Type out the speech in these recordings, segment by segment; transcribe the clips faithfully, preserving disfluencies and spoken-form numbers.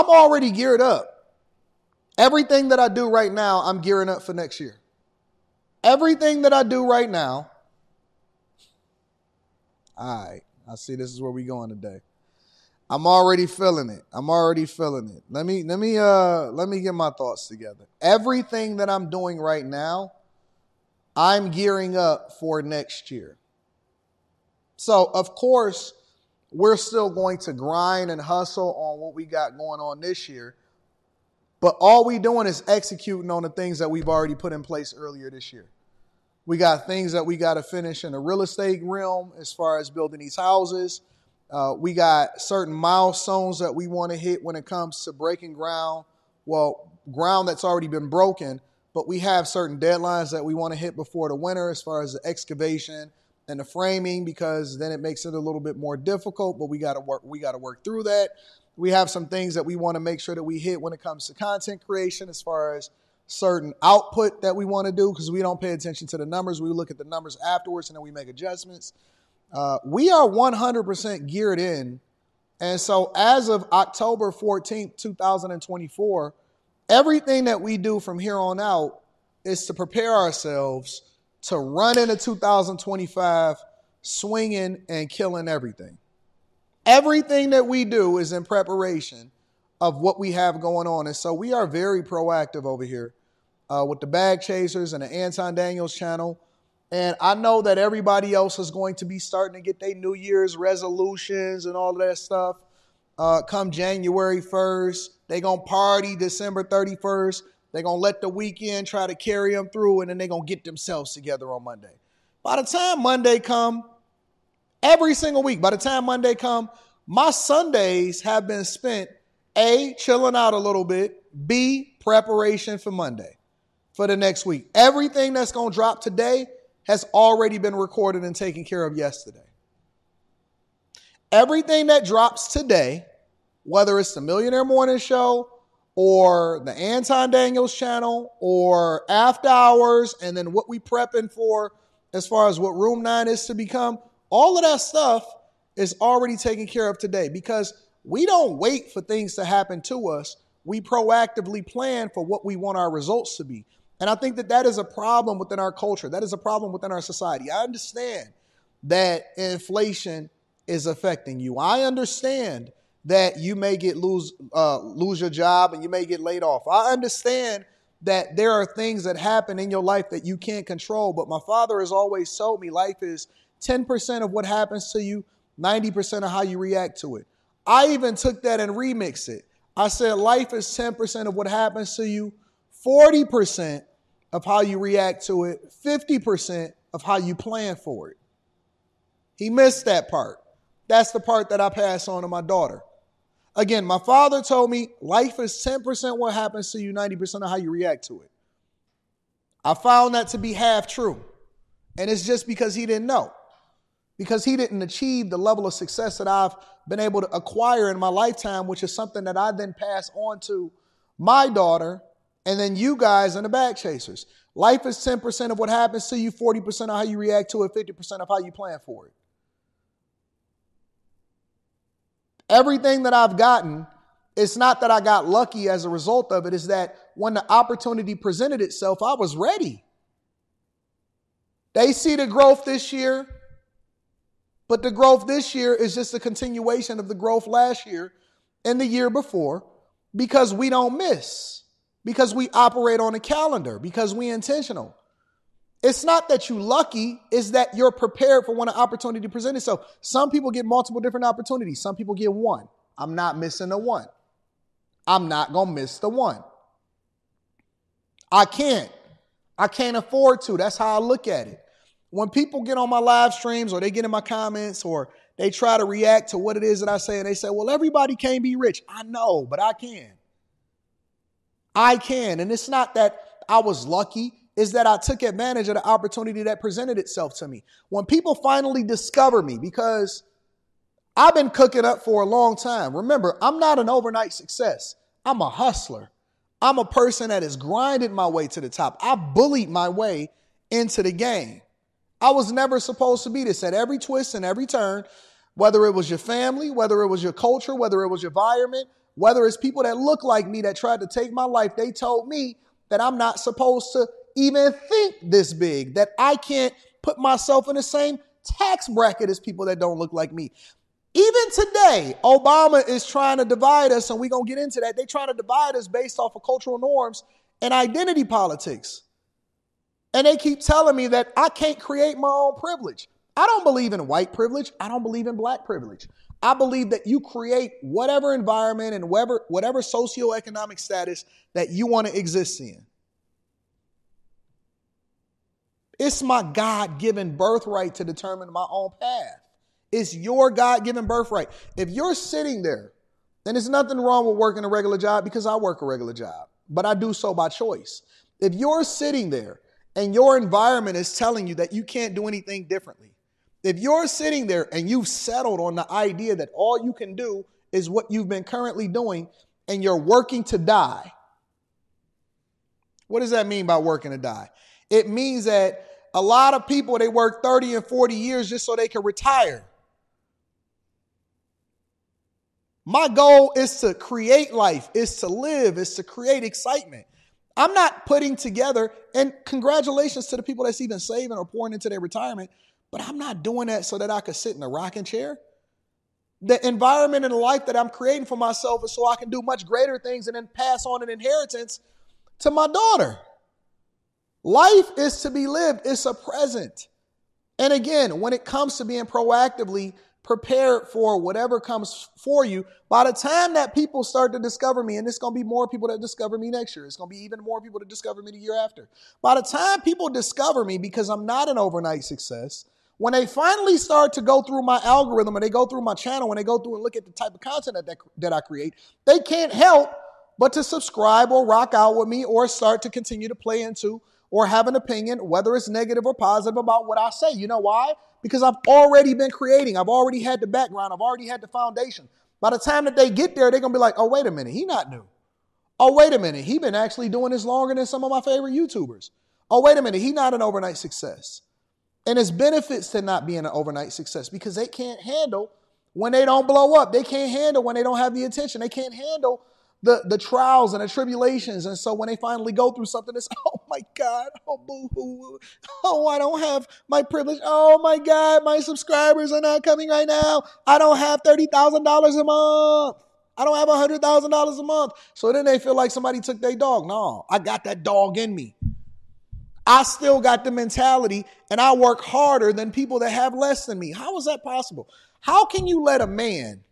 I'm already geared up. Everything that I do right now, I'm gearing up for next year. Everything that I do right now. All right. I see this is where we're going today. I'm already feeling it. I'm already feeling it. Let me, let me, uh, let me get my thoughts together. Everything that I'm doing right now, I'm gearing up for next year. So, of course, we're still going to grind and hustle on what we got going on this year. But all we doing is executing on the things that we've already put in place earlier this year. We got things that we got to finish in the real estate realm as far as building these houses. Uh, we got certain milestones that we want to hit when it comes to breaking ground. Well, ground that's already been broken, but we have certain deadlines that we want to hit before the winter as far as the excavation and the framing, because then it makes it a little bit more difficult, but we got to work, we got to work through that. We have some things that we want to make sure that we hit when it comes to content creation as far as certain output that we want to do, because we don't pay attention to the numbers. We look at the numbers afterwards and then we make adjustments. Uh, we are one hundred percent geared in. And so as of October fourteenth, twenty twenty-four, everything that we do from here on out is to prepare ourselves to run into two thousand twenty-five swinging and killing everything. Everything that we do is in preparation of what we have going on. And so we are very proactive over here uh, with the Bag Chasers and the Anton Daniels channel. And I know that everybody else is going to be starting to get their New Year's resolutions and all of that stuff. Uh, come January first, they're going to party December thirty-first. They're going to let the weekend try to carry them through, and then they're going to get themselves together on Monday. By the time Monday come, every single week, by the time Monday come, my Sundays have been spent, A, chilling out a little bit, B, preparation for Monday, for the next week. Everything that's going to drop today has already been recorded and taken care of yesterday. Everything that drops today, whether it's the Millionaire Morning Show or the Anton Daniels channel or After Hours, and then what we prepping for as far as what Room nine is to become, all of that stuff is already taken care of today, because we don't wait for things to happen to us. We proactively plan for what we want our results to be. And I think that that is a problem within our culture. That is a problem within our society. I understand that inflation is affecting you. I understand that you may get lose uh, lose your job and you may get laid off. I understand that there are things that happen in your life that you can't control. But my father has always told me life is ten percent of what happens to you, ninety percent of how you react to it. I even took that and remixed it. I said life is ten percent of what happens to you, forty percent of how you react to it, fifty percent of how you plan for it. He missed that part. That's the part that I pass on to my daughter. Again, my father told me life is ten percent what happens to you, ninety percent of how you react to it. I found that to be half true. And it's just because he didn't know. Because he didn't achieve the level of success that I've been able to acquire in my lifetime, which is something that I then pass on to my daughter and then you guys and the Bag Chasers. Life is ten percent of what happens to you, forty percent of how you react to it, fifty percent of how you plan for it. Everything that I've gotten, it's not that I got lucky as a result of it. It's that when the opportunity presented itself, I was ready. They see the growth this year, but the growth this year is just a continuation of the growth last year and the year before, because we don't miss, because we operate on a calendar, because we intentional. It's not that you lucky, it's that you're prepared for when an opportunity presents itself. Some people get multiple different opportunities. Some people get one. I'm not missing the one. I'm not going to miss the one. I can't. I can't afford to. That's how I look at it. When people get on my live streams or they get in my comments or they try to react to what it is that I say and they say, well, everybody can't be rich. I know, but I can. I can. And it's not that I was lucky. Is that I took advantage of the opportunity that presented itself to me. When people finally discover me, because I've been cooking up for a long time. Remember, I'm not an overnight success. I'm a hustler. I'm a person that has grinded my way to the top. I bullied my way into the game. I was never supposed to be this. At every twist and every turn, whether it was your family, whether it was your culture, whether it was your environment, whether it's people that look like me that tried to take my life, they told me that I'm not supposed to even think this big, that I can't put myself in the same tax bracket as people that don't look like me. Even today, Obama is trying to divide us, and we're going to get into that. They're trying to divide us based off of cultural norms and identity politics. And they keep telling me that I can't create my own privilege. I don't believe in white privilege. I don't believe in black privilege. I believe that you create whatever environment and whatever, whatever socioeconomic status that you want to exist in. It's my God-given birthright to determine my own path. It's your God-given birthright. If you're sitting there, then there's nothing wrong with working a regular job, because I work a regular job, but I do so by choice. If you're sitting there and your environment is telling you that you can't do anything differently, if you're sitting there and you've settled on the idea that all you can do is what you've been currently doing and you're working to die, what does that mean by working to die? It means that a lot of people, they work thirty and forty years just so they can retire. My goal is to create life, is to live, is to create excitement. I'm not putting together, and congratulations to the people that's even saving or pouring into their retirement, but I'm not doing that so that I could sit in a rocking chair. The environment and the life that I'm creating for myself is so I can do much greater things and then pass on an inheritance to my daughter. Life is to be lived. It's a present. And again, when it comes to being proactively prepared for whatever comes for you, by the time that people start to discover me, and it's going to be more people that discover me next year, it's going to be even more people that discover me the year after. By the time people discover me, because I'm not an overnight success, when they finally start to go through my algorithm and they go through my channel, when they go through and look at the type of content that, that I create, they can't help but to subscribe or rock out with me or start to continue to play into or have an opinion, whether it's negative or positive, about what I say. You know why? Because I've already been creating. I've already had the background. I've already had the foundation. By the time that they get there, they're going to be like, oh, wait a minute. He not new. Oh, wait a minute. He been actually doing this longer than some of my favorite YouTubers. Oh, wait a minute. He not an overnight success. And it's benefits to not being an overnight success, because they can't handle when they don't blow up. They can't handle when they don't have the attention. They can't handle the, the trials and the tribulations. And so when they finally go through something, it's, oh my God, oh boo-hoo, oh, I don't have my privilege. Oh my God, my subscribers are not coming right now. I don't have thirty thousand dollars a month. I don't have one hundred thousand dollars a month. So then they feel like somebody took their dog. No, I got that dog in me. I still got the mentality, and I work harder than people that have less than me. How is that possible? How can you let a man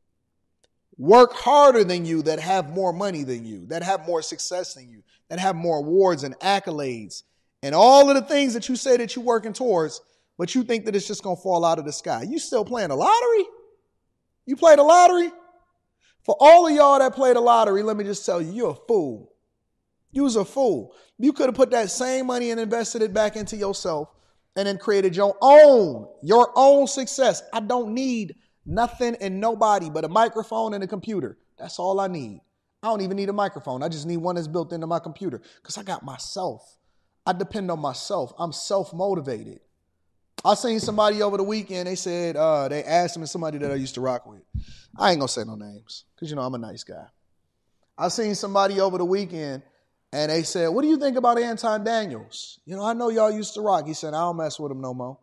work harder than you that have more money than you, that have more success than you, that have more awards and accolades and all of the things that you say that you're working towards, but you think that it's just going to fall out of the sky? You still playing the lottery? You play the lottery? For all of y'all that play the lottery, let me just tell you, you're a fool. You was a fool. You could have put that same money and invested it back into yourself and then created your own, your own success. I don't need nothing and nobody but a microphone and a computer. That's all I need. I don't even need a microphone. I just need one that's built into my computer, because I got myself. I depend on myself. I'm self-motivated. I seen somebody over the weekend. They said, uh, they asked me, somebody that I used to rock with. I ain't going to say no names, because, you know, I'm a nice guy. I seen somebody over the weekend, and they said, what do you think about Anton Daniels? You know, I know y'all used to rock. He said, I don't mess with him no more.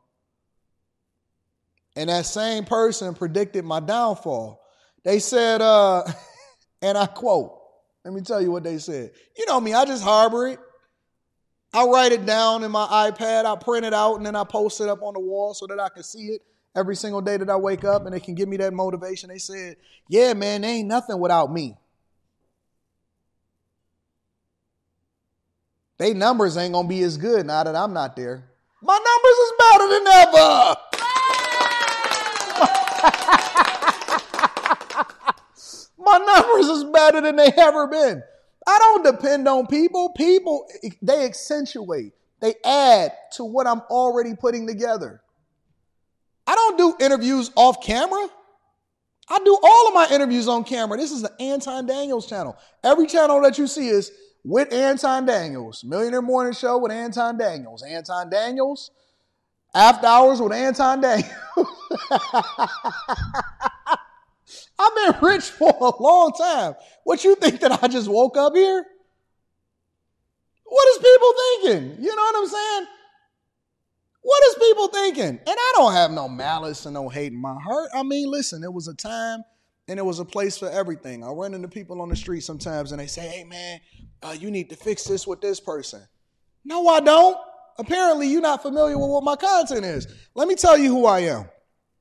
And that same person predicted my downfall. They said, uh, and I quote, let me tell you what they said. You know me, I just harbor it. I write it down in my iPad. I print it out, and then I post it up on the wall so that I can see it every single day that I wake up, and it can give me that motivation. They said, yeah, man, there ain't nothing without me. They numbers ain't going to be as good now that I'm not there. My numbers is better than ever. My numbers is better than they ever been. I don't depend on people. People, they accentuate. They add to what I'm already putting together. I don't do interviews off camera. I do all of my interviews on camera. This is the Anton Daniels channel. Every channel that you see is with Anton Daniels. Millionaire Morning Show with Anton Daniels. Anton Daniels. After Hours with Anton Daniels. I've been rich for a long time. What you think that I just woke up here? What is people thinking? You know what I'm saying? What is people thinking? And I don't have no malice and no hate in my heart. I mean, listen, it was a time and it was a place for everything. I run into people on the street sometimes and they say, hey, man, uh, you need to fix this with this person. No, I don't. Apparently, you're not familiar with what my content is. Let me tell you who I am.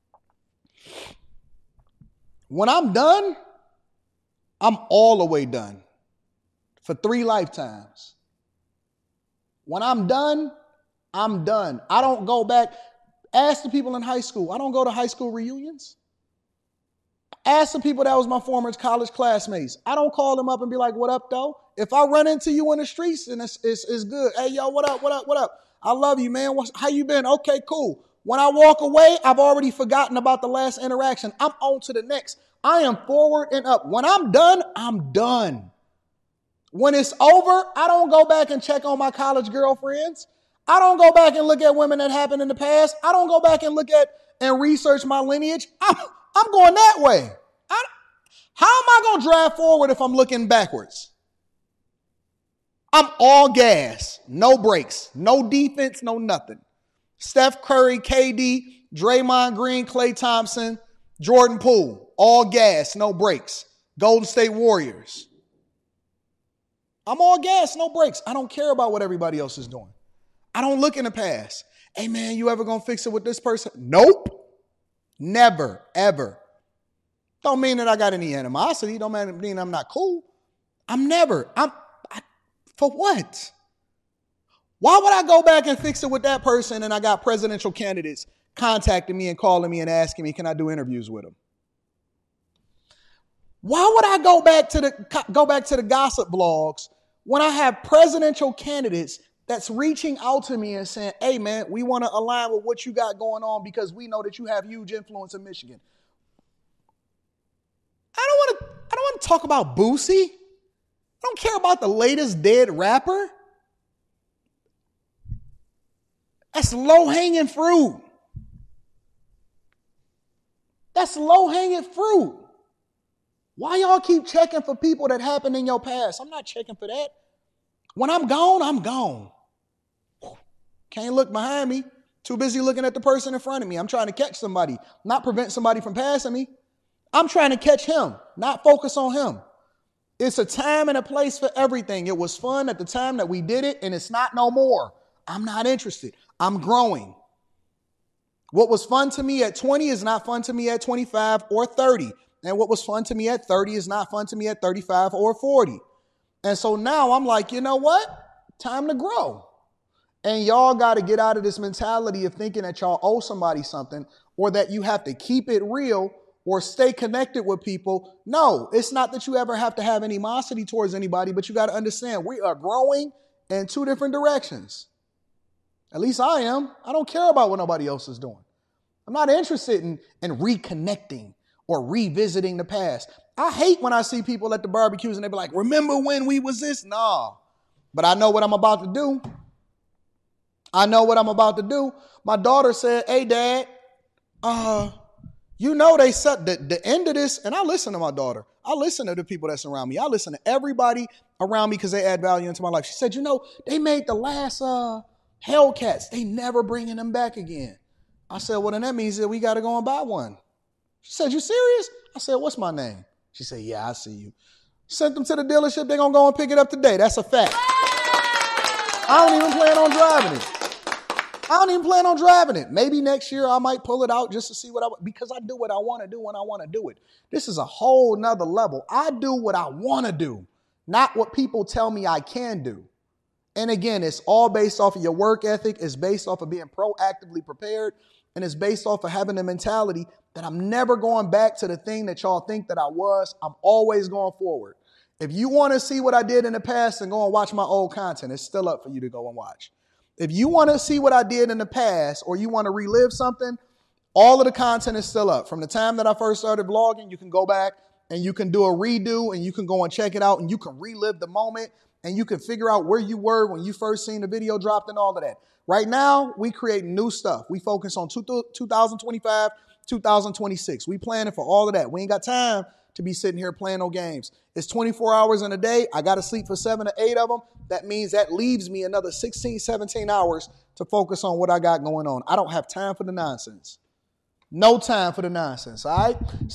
When I'm done, I'm all the way done for three lifetimes. When I'm done, I'm done. I don't go back. Ask the people in high school. I don't go to high school reunions. Ask the people that was my former college classmates. I don't call them up and be like, what up, though? If I run into you in the streets and it's, it's, it's good. Hey, yo, what up, what up, what up? I love you, man. What's, how you been? Okay, cool. When I walk away, I've already forgotten about the last interaction. I'm on to the next. I am forward and up. When I'm done, I'm done. When it's over, I don't go back and check on my college girlfriends. I don't go back and look at women that happened in the past. I don't go back and look at and research my lineage. I'm, I'm going that way. I, how am I going to drive forward if I'm looking backwards? I'm all gas, no brakes, no defense, no nothing. Steph Curry, K D, Draymond Green, Klay Thompson, Jordan Poole, all gas, no brakes. Golden State Warriors. I'm all gas, no brakes. I don't care about what everybody else is doing. I don't look in the past. Hey, man, you ever going to fix it with this person? Nope. Never, ever. Don't mean that I got any animosity. Don't mean I'm not cool. I'm never. I'm I, for what? Why would I go back and fix it with that person and I got presidential candidates contacting me and calling me and asking me, can I do interviews with them? Why would I go back to the go back to the gossip blogs when I have presidential candidates that's reaching out to me and saying, hey, man, we want to align with what you got going on because we know that you have huge influence in Michigan. I don't want to I don't want to talk about Boosie. I don't care about the latest dead rapper. That's low-hanging fruit. That's low-hanging fruit. Why y'all keep checking for people that happened in your past? I'm not checking for that. When I'm gone, I'm gone. Can't look behind me. Too busy looking at the person in front of me. I'm trying to catch somebody, not prevent somebody from passing me. I'm trying to catch him, not focus on him. It's a time and a place for everything. It was fun at the time that we did it, and it's not no more. I'm not interested. I'm growing. What was fun to me at twenty is not fun to me at twenty-five or thirty. And what was fun to me at thirty is not fun to me at thirty-five or forty. And so now I'm like, you know what? Time to grow. And y'all got to get out of this mentality of thinking that y'all owe somebody something or that you have to keep it real or stay connected with people. No, it's not that you ever have to have animosity towards anybody, but you got to understand we are growing in two different directions. At least I am. I don't care about what nobody else is doing. I'm not interested in, in reconnecting or revisiting the past. I hate when I see people at the barbecues and they be like, remember when we was this? Nah, but I know what I'm about to do. I know what I'm about to do. My daughter said, hey, Dad, uh, you know they set the, the end of this, and I listen to my daughter. I listen to the people that surround me. I listen to everybody around me because they add value into my life. She said, you know, they made the last uh, Hellcats. They never bringing them back again. I said, well, then that means that we got to go and buy one. She said, you serious? I said, what's my name? She said, yeah, I see you. Sent them to the dealership. They're going to go and pick it up today. That's a fact. I don't even plan on driving it. I don't even plan on driving it. Maybe next year I might pull it out just to see what I, because I do what I want to do when I want to do it. This is a whole nother level. I do what I want to do, not what people tell me I can do. And again, it's all based off of your work ethic. It's based off of being proactively prepared. And it's based off of having the mentality that I'm never going back to the thing that y'all think that I was. I'm always going forward. If you want to see what I did in the past, then go and watch my old content. It's still up for you to go and watch. If you want to see what I did in the past or you want to relive something, all of the content is still up. From the time that I first started vlogging, you can go back and you can do a redo and you can go and check it out and you can relive the moment and you can figure out where you were when you first seen the video dropped and all of that. Right now, we create new stuff. We focus on two thousand twenty-five, two thousand twenty-six. We planning for all of that. We ain't got time to be sitting here playing no games. It's twenty-four hours in a day. I got to sleep for seven or eight of them. That means that leaves me another sixteen, seventeen hours to focus on what I got going on. I don't have time for the nonsense. No time for the nonsense, all right?